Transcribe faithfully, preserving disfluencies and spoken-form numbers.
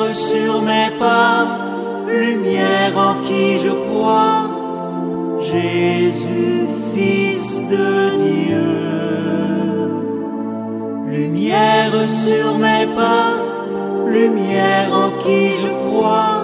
lumière sur mes pas, lumière en qui je crois, Jésus, Fils de Dieu. Lumière sur mes pas, lumière en qui je crois,